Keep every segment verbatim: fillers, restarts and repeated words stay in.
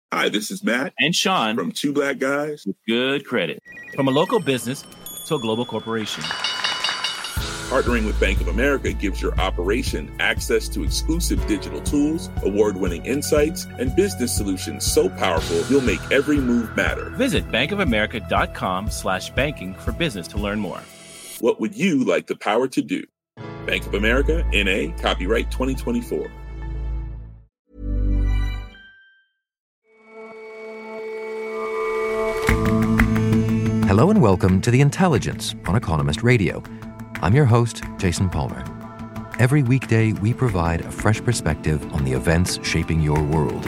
Hi, this is Matt and Sean from Two Black Guys with Good Credit. From a local business to a global corporation, partnering with Bank of America gives your operation access to exclusive digital tools, award-winning insights, and business solutions so powerful you'll make every move matter. Visit bankofamerica.com slash banking for business to learn more. What would you like the power to do? Bank of America, N A, copyright twenty twenty-four. Hello and welcome to The Intelligence on Economist Radio. I'm your host, Jason Palmer. Every weekday, we provide a fresh perspective on the events shaping your world.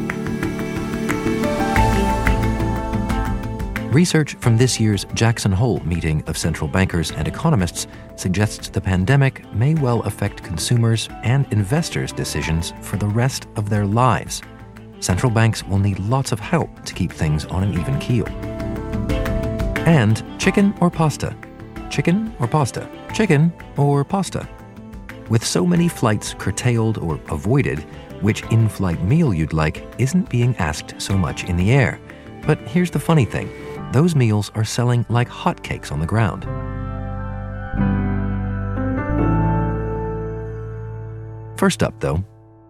Research from this year's Jackson Hole meeting of central bankers and economists suggests the pandemic may well affect consumers' and investors' decisions for the rest of their lives. Central banks will need lots of help to keep things on an even keel. And chicken or pasta? Chicken or pasta? Chicken or pasta? With so many flights curtailed or avoided, which in-flight meal you'd like isn't being asked so much in the air. But here's the funny thing. Those meals are selling like hotcakes on the ground. First up, though,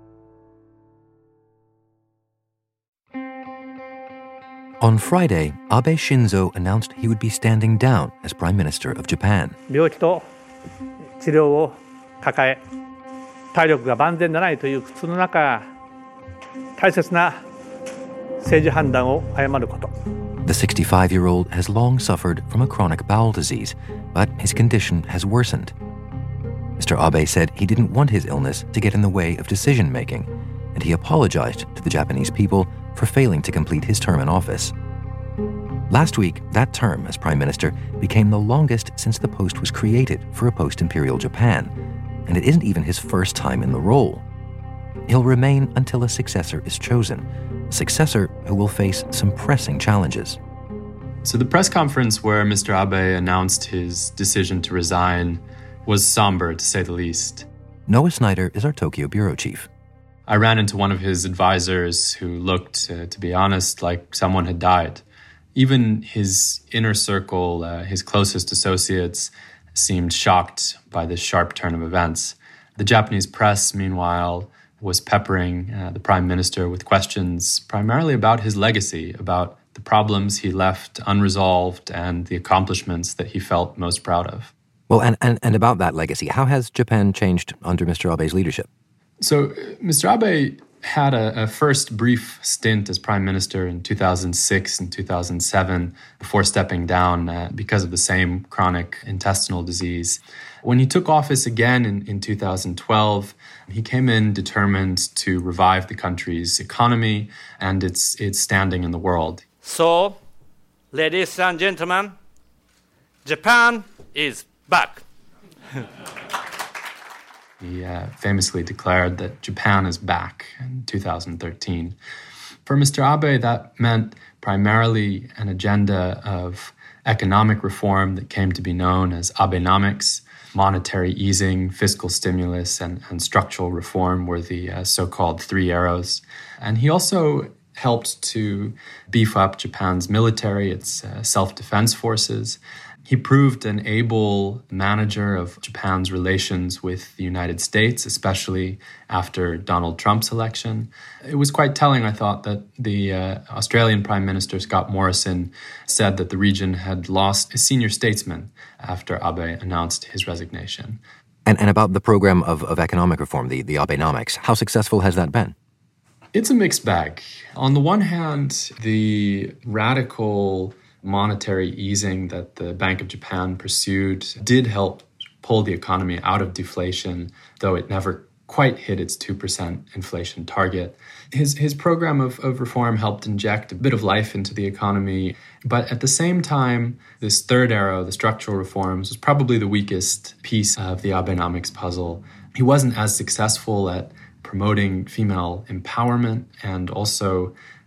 on Friday, Abe Shinzo announced he would be standing down as Prime Minister of Japan. 病気と治療を抱え、体力が万全でないという苦痛の中、大切な政治判断を誤ること。 The sixty-five-year-old has long suffered from a chronic bowel disease, but his condition has worsened. Mister Abe said he didn't want his illness to get in the way of decision-making, and he apologized to the Japanese people for failing to complete his term in office. Last week, that term as Prime Minister became the longest since the post was created for a post-imperial Japan, and it isn't even his first time in the role. He'll remain until a successor is chosen, a successor who will face some pressing challenges. So the press conference where Mister Abe announced his decision to resign was somber, to say the least. Noah Snyder is our Tokyo bureau chief. I ran into one of his advisors who looked, uh, to be honest, like someone had died. Even his inner circle, uh, his closest associates, seemed shocked by this sharp turn of events. The Japanese press, meanwhile, was peppering uh, the prime minister with questions primarily about his legacy, about the problems he left unresolved and the accomplishments that he felt most proud of. Well, and, and, and about that legacy, how has Japan changed under Mister Abe's leadership? So Mister Abe had a, a first brief stint as prime minister in two thousand six and two thousand seven before stepping down uh, because of the same chronic intestinal disease. When he took office again in, in two thousand twelve, he came in determined to revive the country's economy and its, its standing in the world. So, ladies and gentlemen, Japan is back. He uh, famously declared that Japan is back in two thousand thirteen. For Mister Abe, that meant primarily an agenda of economic reform that came to be known as Abenomics. Monetary easing, fiscal stimulus, and, and structural reform were the uh, so-called three arrows. And he also helped to beef up Japan's military, its uh, self-defense forces. He proved an able manager of Japan's relations with the United States, especially after Donald Trump's election. It was quite telling, I thought, that the uh, Australian Prime Minister, Scott Morrison, said that the region had lost a senior statesman after Abe announced his resignation. And, and about the program of, of economic reform, the, the Abenomics, how successful has that been? It's a mixed bag. On the one hand, the radical monetary easing that the Bank of Japan pursued did help pull the economy out of deflation, though it never quite hit its two percent inflation target. His his program of, of reform helped inject a bit of life into the economy, but at the same time, this third arrow, the structural reforms, was probably the weakest piece of the Abenomics puzzle. He wasn't as successful at promoting female empowerment and also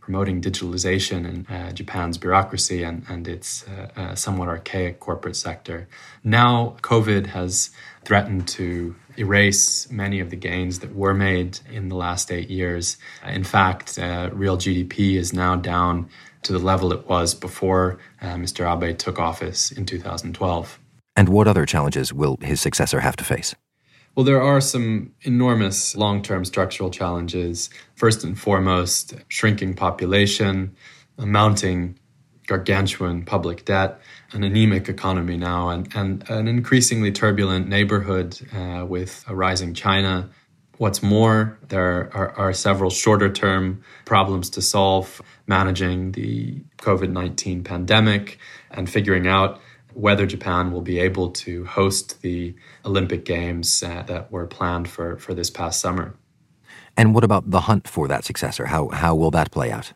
promoting digitalization in uh, Japan's bureaucracy and, and its uh, uh, somewhat archaic corporate sector. Now, COVID has threatened to erase many of the gains that were made in the last eight years. In fact, uh, real G D P is now down to the level it was before uh, Mister Abe took office in two thousand twelve. And what other challenges will his successor have to face? Well, there are some enormous long-term structural challenges. First and foremost, shrinking population, a mounting gargantuan public debt, an anemic economy now, and, and an increasingly turbulent neighborhood uh, with a rising China. What's more, there are, are several shorter-term problems to solve, managing the COVID nineteen pandemic and figuring out whether Japan will be able to host the Olympic Games uh, that were planned for, for this past summer. And what about the hunt for that successor? How how will that play out?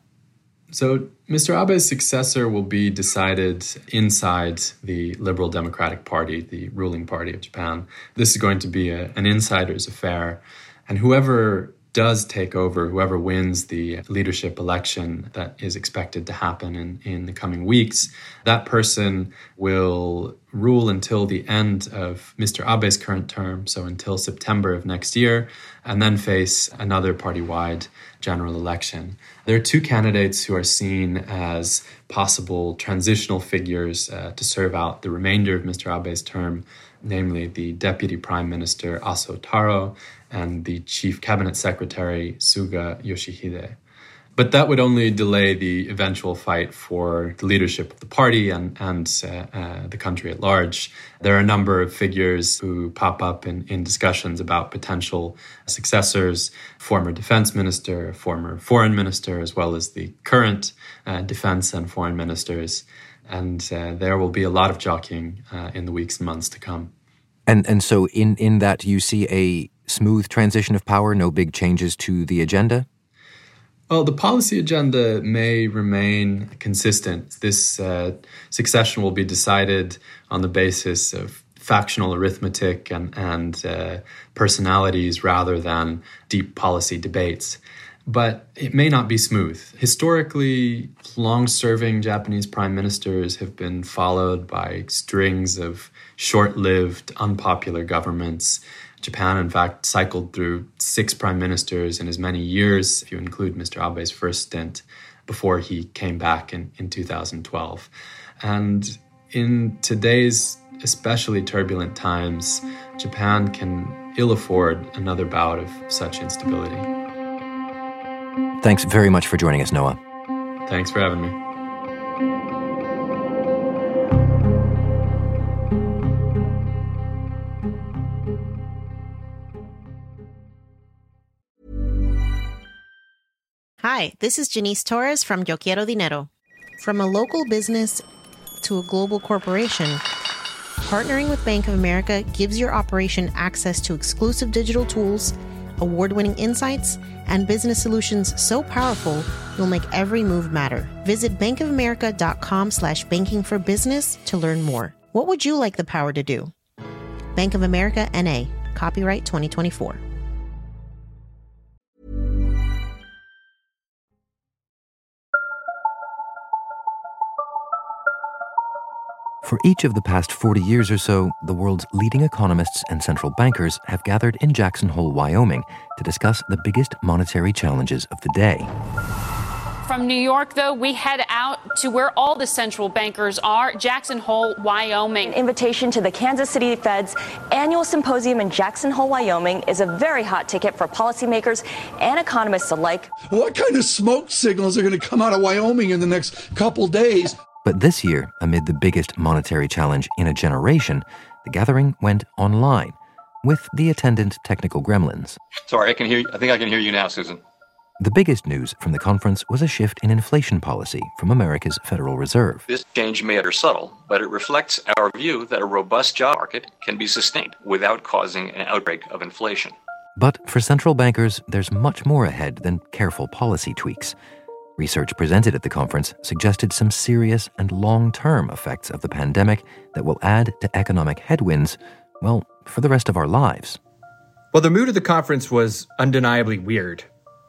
So Mister Abe's successor will be decided inside the Liberal Democratic Party, the ruling party of Japan. This is going to be a, an insider's affair. And whoever does take over, whoever wins the leadership election that is expected to happen in, in the coming weeks, that person will rule until the end of Mister Abe's current term, so until September of next year, and then face another party-wide general election. There are two candidates who are seen as possible transitional figures uh, to serve out the remainder of Mister Abe's term, namely the Deputy Prime Minister Aso Taro and the Chief Cabinet Secretary Suga Yoshihide. But that would only delay the eventual fight for the leadership of the party and, and uh, uh, the country at large. There are a number of figures who pop up in, in discussions about potential successors, former defense minister, former foreign minister, as well as the current uh, defense and foreign ministers. And uh, there will be a lot of jockeying uh, in the weeks and months to come. And and so in, in that you see a smooth transition of power, no big changes to the agenda? Well, the policy agenda may remain consistent. This uh, succession will be decided on the basis of factional arithmetic and, and uh, personalities rather than deep policy debates. But it may not be smooth. Historically, long-serving Japanese prime ministers have been followed by strings of short-lived, unpopular governments. Japan, in fact, cycled through six prime ministers in as many years, if you include Mister Abe's first stint, before he came back in, in two thousand twelve. And in today's especially turbulent times, Japan can ill afford another bout of such instability. Thanks very much for joining us, Noah. Thanks for having me. Hi, this is Janice Torres from Yo Quiero Dinero. From a local business to a global corporation, partnering with Bank of America gives your operation access to exclusive digital tools, award-winning insights, and business solutions so powerful you'll make every move matter. Visit bankofamerica.com slash banking for business to learn more. What would you like the power to do? Bank of America, N A. Copyright twenty twenty-four. For each of the past forty years or so, the world's leading economists and central bankers have gathered in Jackson Hole, Wyoming, to discuss the biggest monetary challenges of the day. From New York, though, we head out to where all the central bankers are, Jackson Hole, Wyoming. An invitation to the Kansas City Fed's annual symposium in Jackson Hole, Wyoming is a very hot ticket for policymakers and economists alike. What kind of smoke signals are going to come out of Wyoming in the next couple days? But this year, amid the biggest monetary challenge in a generation, the gathering went online, with the attendant technical gremlins. Sorry, I can hear you. I think I can hear you now, Susan. The biggest news from the conference was a shift in inflation policy from America's Federal Reserve. This change may appear subtle, but it reflects our view that a robust job market can be sustained without causing an outbreak of inflation. But for central bankers, there's much more ahead than careful policy tweaks. Research presented at the conference suggested some serious and long-term effects of the pandemic that will add to economic headwinds, well, for the rest of our lives. Well, the mood of the conference was undeniably weird.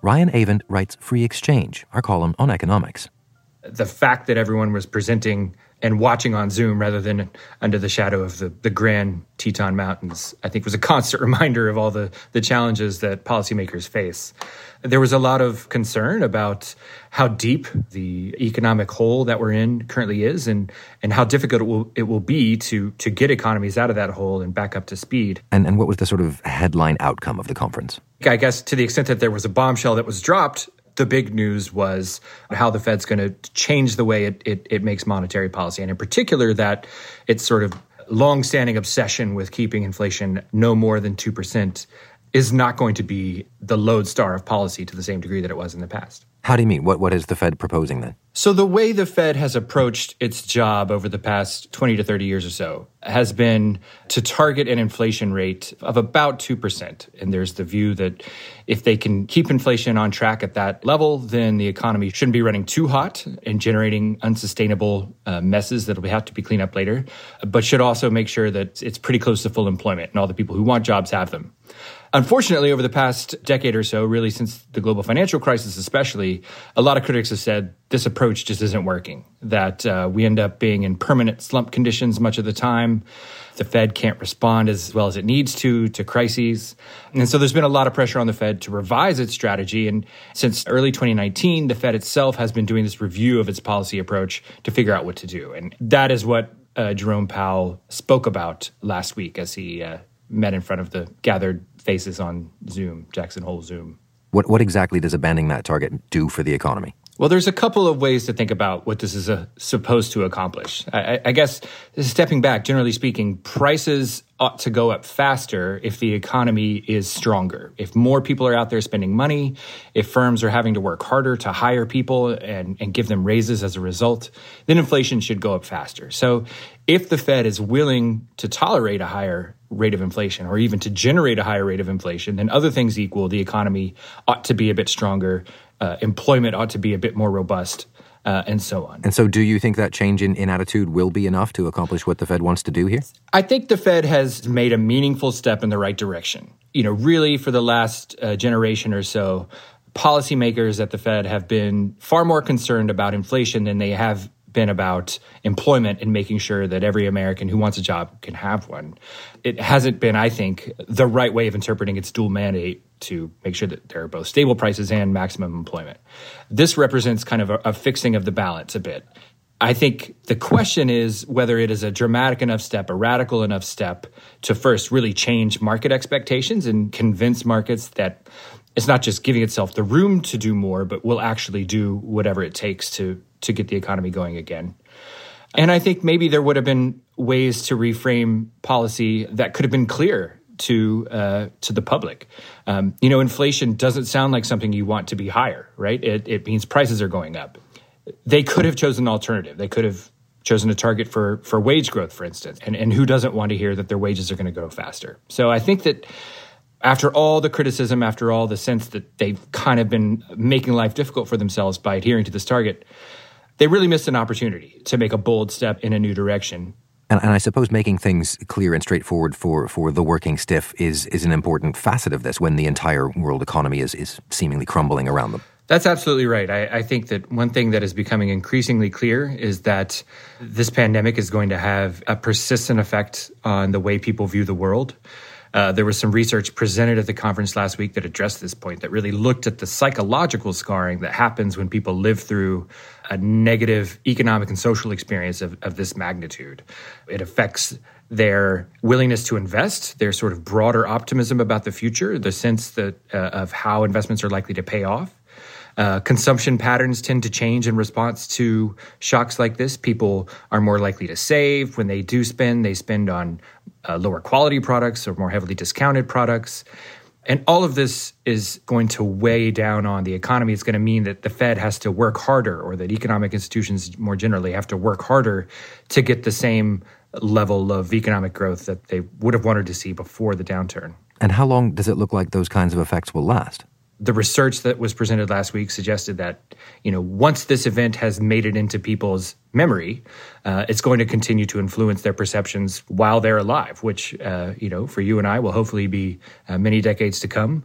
Ryan Avent writes Free Exchange, our column on economics. The fact that everyone was presenting and watching on Zoom rather than under the shadow of the, the grand Teton Mountains, I think was a constant reminder of all the, the challenges that policymakers face. There was a lot of concern about how deep the economic hole that we're in currently is and, and how difficult it will, it will be to, to get economies out of that hole and back up to speed. And, and what was the sort of headline outcome of the conference? I guess to the extent that there was a bombshell that was dropped, the big news was how the Fed's going to change the way it, it, it makes monetary policy, and in particular that its sort of longstanding obsession with keeping inflation no more than two percent is not going to be the lodestar of policy to the same degree that it was in the past. How do you mean? What What is the Fed proposing then? So the way the Fed has approached its job over the past twenty to thirty years or so has been to target an inflation rate of about two percent. And there's the view that if they can keep inflation on track at that level, then the economy shouldn't be running too hot and generating unsustainable uh, messes that will have to be cleaned up later, but should also make sure that it's pretty close to full employment and all the people who want jobs have them. Unfortunately, over the past decade or so, really since the global financial crisis especially, a lot of critics have said this approach just isn't working, that uh, we end up being in permanent slump conditions much of the time. The Fed can't respond as well as it needs to to crises. And so there's been a lot of pressure on the Fed to revise its strategy. And since early twenty nineteen, the Fed itself has been doing this review of its policy approach to figure out what to do. And that is what uh, Jerome Powell spoke about last week as he uh, met in front of the gathered faces on Zoom, Jackson Hole Zoom. What what exactly does abandoning that target do for the economy? Well, there's a couple of ways to think about what this is uh, supposed to accomplish. I, I guess, stepping back, generally speaking, prices ought to go up faster if the economy is stronger. If more people are out there spending money, if firms are having to work harder to hire people and, and give them raises as a result, then inflation should go up faster. So if the Fed is willing to tolerate a higher rate of inflation or even to generate a higher rate of inflation, then other things equal, the economy ought to be a bit stronger. Uh, employment ought to be a bit more robust, uh, and so on. And so do you think that change in, in attitude will be enough to accomplish what the Fed wants to do here? I think the Fed has made a meaningful step in the right direction. You know, really for the last uh, generation or so, policymakers at the Fed have been far more concerned about inflation than they have been about employment and making sure that every American who wants a job can have one. It hasn't been, I think, the right way of interpreting its dual mandate to make sure that there are both stable prices and maximum employment. This represents kind of a, a fixing of the balance a bit. I think the question is whether it is a dramatic enough step, a radical enough step to first really change market expectations and convince markets that it's not just giving itself the room to do more, but will actually do whatever it takes to to get the economy going again. And I think maybe there would have been ways to reframe policy that could have been clear to uh, to the public. Um, you know, inflation doesn't sound like something you want to be higher, right? It, it means prices are going up. They could have chosen an alternative. They could have chosen a target for for wage growth, for instance. And, and who doesn't want to hear that their wages are going to go faster? So I think that after all the criticism, after all the sense that they've kind of been making life difficult for themselves by adhering to this target, they really missed an opportunity to make a bold step in a new direction. And, and I suppose making things clear and straightforward for, for the working stiff is is an important facet of this when the entire world economy is, is seemingly crumbling around them. That's absolutely right. I, I think that one thing that is becoming increasingly clear is that this pandemic is going to have a persistent effect on the way people view the world. Uh, there was some research presented at the conference last week that addressed this point, that really looked at the psychological scarring that happens when people live through a negative economic and social experience of, of this magnitude. It affects their willingness to invest, their sort of broader optimism about the future, the sense that uh, of how investments are likely to pay off. Uh, consumption patterns tend to change in response to shocks like this. People are more likely to save. When they do spend, they spend on uh, lower quality products or more heavily discounted products. And all of this is going to weigh down on the economy. It's going to mean that the Fed has to work harder, or that economic institutions more generally have to work harder to get the same level of economic growth that they would have wanted to see before the downturn. And how long does it look like those kinds of effects will last? The research that was presented last week suggested that, you know, once this event has made it into people's memory, uh, it's going to continue to influence their perceptions while they're alive, which, uh, you know, for you and I will hopefully be uh, many decades to come.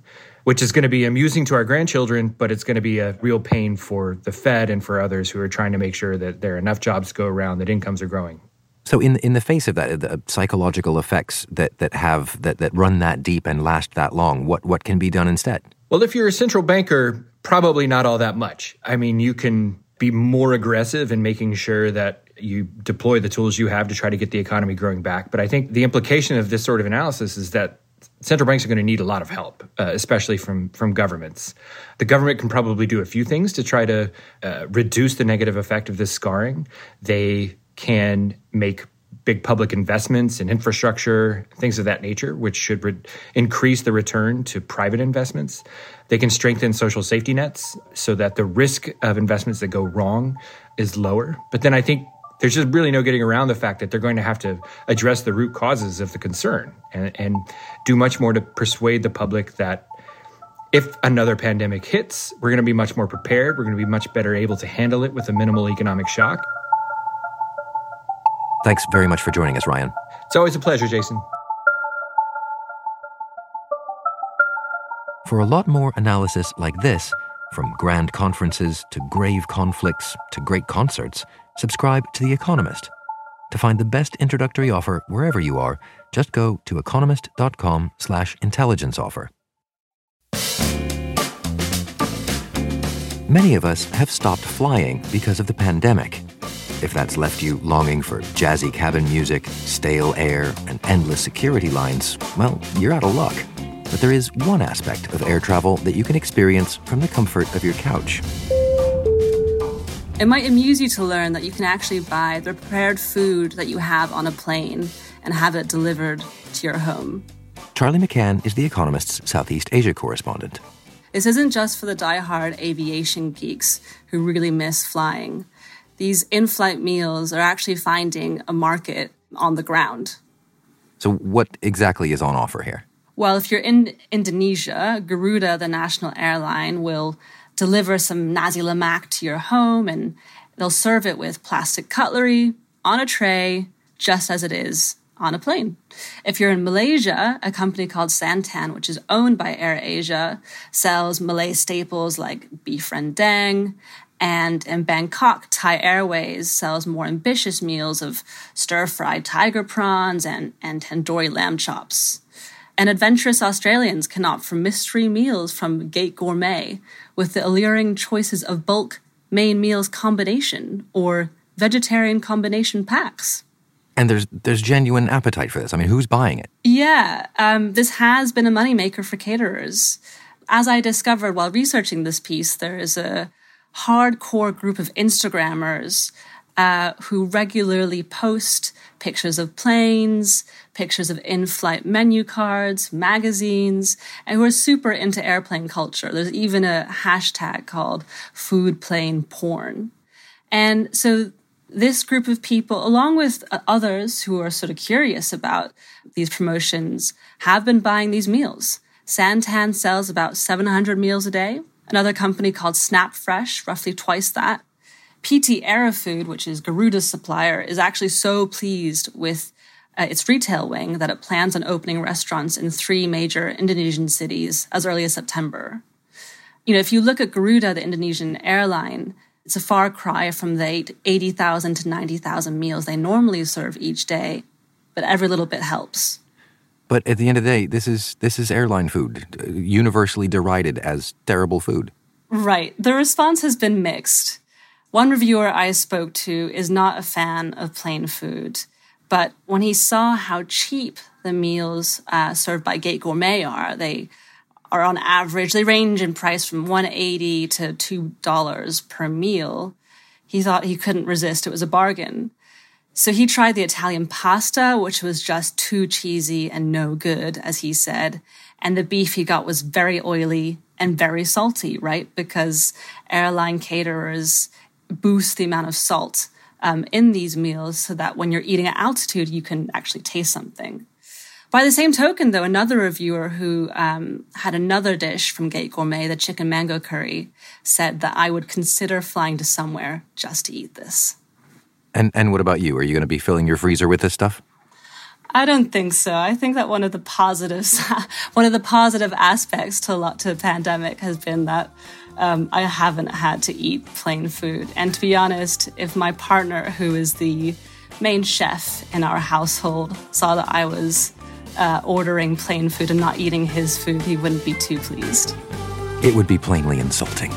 which is going to be amusing to our grandchildren, but it's going to be a real pain for the Fed and for others who are trying to make sure that there are enough jobs to go around, that incomes are growing. So in in the face of that, the psychological effects that that have that, that run that deep and last that long, what what can be done instead? Well, if you're a central banker, probably not all that much. I mean, you can be more aggressive in making sure that you deploy the tools you have to try to get the economy growing back. But I think the implication of this sort of analysis is that central banks are going to need a lot of help, uh, especially from, from governments. The government can probably do a few things to try to uh, reduce the negative effect of this scarring. They can make big public investments in infrastructure, things of that nature, which should re- increase the return to private investments. They can strengthen social safety nets so that the risk of investments that go wrong is lower. But then I think there's just really no getting around the fact that they're going to have to address the root causes of the concern and, and do much more to persuade the public that if another pandemic hits, we're going to be much more prepared. We're going to be much better able to handle it with a minimal economic shock. Thanks very much for joining us, Ryan. It's always a pleasure, Jason. For a lot more analysis like this, from grand conferences to grave conflicts to great concerts, subscribe to The Economist. To find the best introductory offer wherever you are, just go to economist.com slash intelligence offer. Many of us have stopped flying because of the pandemic. If that's left you longing for jazzy cabin music, stale air, and endless security lines, well, you're out of luck. But there is one aspect of air travel that you can experience from the comfort of your couch. It might amuse you to learn that you can actually buy the prepared food that you have on a plane and have it delivered to your home. Charlie McCann is The Economist's Southeast Asia correspondent. This isn't just for the die-hard aviation geeks who really miss flying. These in-flight meals are actually finding a market on the ground. So what exactly is on offer here? Well, if you're in Indonesia, Garuda, the national airline, will deliver some nasi lemak to your home, and they'll serve it with plastic cutlery on a tray, just as it is on a plane. If you're in Malaysia, a company called Santan, which is owned by AirAsia, sells Malay staples like beef rendang. And in Bangkok, Thai Airways sells more ambitious meals of stir-fried tiger prawns and, and tandoori lamb chops. And adventurous Australians can opt for mystery meals from Gate Gourmet with the alluring choices of bulk main meals combination or vegetarian combination packs. And there's there's genuine appetite for this. I mean, who's buying it? Yeah, um, this has been a moneymaker for caterers. As I discovered while researching this piece, there is a hardcore group of Instagrammers uh, who regularly post pictures of planes, pictures of in-flight menu cards, magazines, and who are super into airplane culture. There's even a hashtag called food plane porn. And so this group of people, along with others who are sort of curious about these promotions, have been buying these meals. Santan sells about seven hundred meals a day. Another company called Snap Fresh, roughly twice that. P T Aerofood, which is Garuda's supplier, is actually so pleased with uh, its retail wing that it plans on opening restaurants in three major Indonesian cities as early as September. You know, if you look at Garuda, the Indonesian airline, it's a far cry from the eighty thousand to ninety thousand meals they normally serve each day, but every little bit helps. But at the end of the day, this is this is airline food, universally derided as terrible food. Right. The response has been mixed. One reviewer I spoke to is not a fan of plain food, but when he saw how cheap the meals uh, served by Gate Gourmet are, they are on average, they range in price from one dollar eighty to two dollars per meal, he thought he couldn't resist. It was a bargain. So he tried the Italian pasta, which was just too cheesy and no good, as he said. And the beef he got was very oily and very salty, right? Because airline caterers boost the amount of salt um, in these meals so that when you're eating at altitude, you can actually taste something. By the same token, though, another reviewer who um, had another dish from Gate Gourmet, the chicken mango curry, said that I would consider flying to somewhere just to eat this. And and what about you? Are you going to be filling your freezer with this stuff? I don't think so. I think that one of the positives, one of the positive aspects to a lot to the pandemic has been that um, I haven't had to eat plain food. And to be honest, if my partner, who is the main chef in our household, saw that I was uh, ordering plain food and not eating his food, he wouldn't be too pleased. It would be plainly insulting.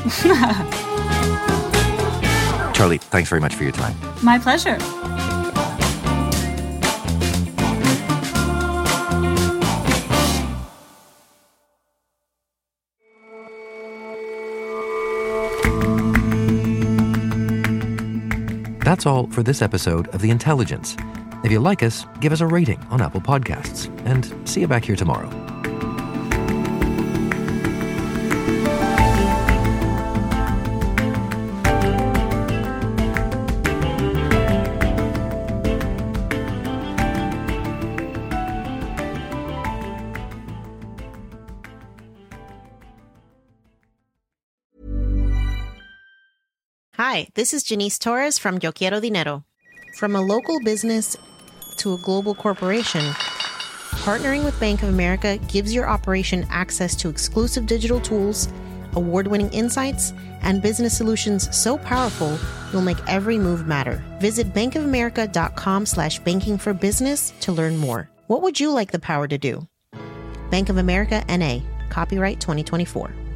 Charlie, thanks very much for your time. My pleasure. That's all for this episode of The Intelligence. If you like us, give us a rating on Apple Podcasts. And see you back here tomorrow. Hi, this is Janice Torres from Yo Quiero Dinero. From a local business to a global corporation, partnering with Bank of America gives your operation access to exclusive digital tools, award-winning insights, and business solutions so powerful you'll make every move matter. Visit bankofamerica.com slash banking for business to learn more. What would you like the power to do? Bank of America, N A. Copyright twenty twenty-four.